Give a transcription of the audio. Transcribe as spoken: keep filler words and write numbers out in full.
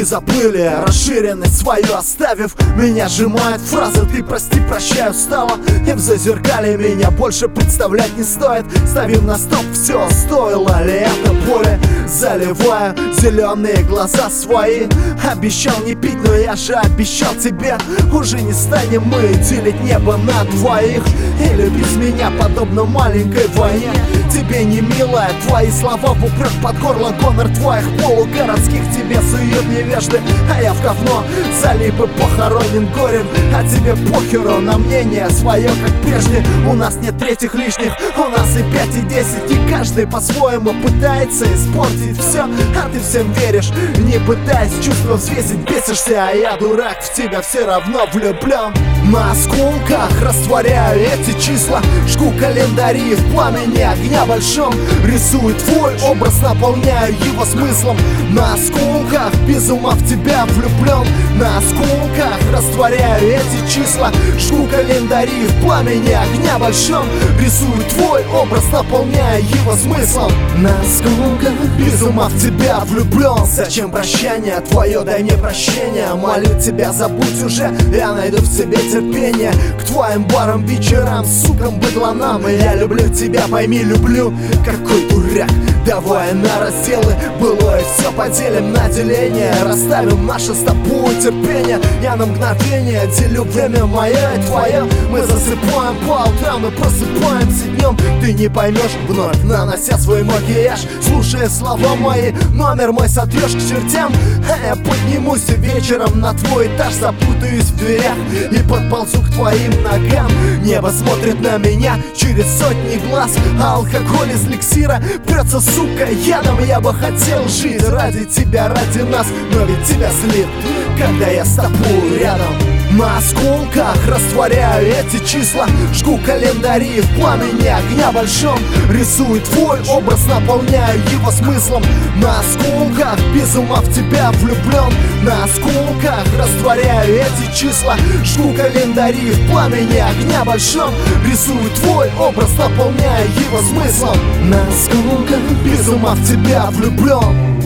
Мозги заплыли, расширенность свою оставив. Меня сжимает фраза «ты прости, прощай, устала». И в зазеркале меня больше представлять не стоит. Ставим на стоп все, стоило ли это боли. Заливаю зеленые глаза свои. Обещал не пить, но я же обещал тебе. Уже не станем мы делить небо на двоих. Или без меня, подобно маленькой войне. Тебе не милая, твои слова в упрек под горло. Гонор твоих полугородских тебе суют невежды. А я в говно залип и похоронен горем. А тебе похеру на мнение свое, как прежде. У нас нет третьих лишних, у нас и пять, и десять. И каждый по-своему пытается испортить все. А ты всем веришь, не пытаясь чувства взвесить. Бесишься, а я дурак, в тебя все равно влюблен. На осколках растворяю эти числа. Жгу календари в пламени огня большом. Рисую твой образ, наполняю его смыслом. На осколках без ума в тебя влюблен. На осколках растворяю эти числа. Жгу календари в пламени огня большом. Рисую твой образ, наполняю его смыслом. На осколках без ума в тебя влюблен. Зачем прощание твое, дай мне прощение. Молю тебя, забудь уже, я найду в себе терпение. К твоим барам, вечерам, сукам, быдланам. И я люблю тебя, пойми, люблю. Какой дурак, давай на разделы. Былое все поделим на деление. Расставим наше с тобой терпение. Я на мгновение делю время мое и твое. Мы засыпаем по утрам и просыпаемся днем. Ты не поймешь, вновь нанося свой макияж. Слушая слова мои, номер мой сотрешь к чертям. А я поднимусь вечером на твой этаж. Запутаюсь в дверях и подползу к твоим ногам. Небо смотрит на меня через сотни глаз. А алкоголь из эликсира прется, сука, ядом. Я бы хотел жить ради тебя, ради нас. Но ведь тебя злит, когда я с тобой рядом. На осколках растворяю эти числа. Жгу календари в пламени огня большом. Рисую твой образ, наполняю его смыслом. На осколках без ума в тебя влюблен. На осколках растворяю эти числа. Жгу календари в пламени огня большом. Рисую твой образ, наполняю его смыслом. На осколках без ума в тебя влюблен.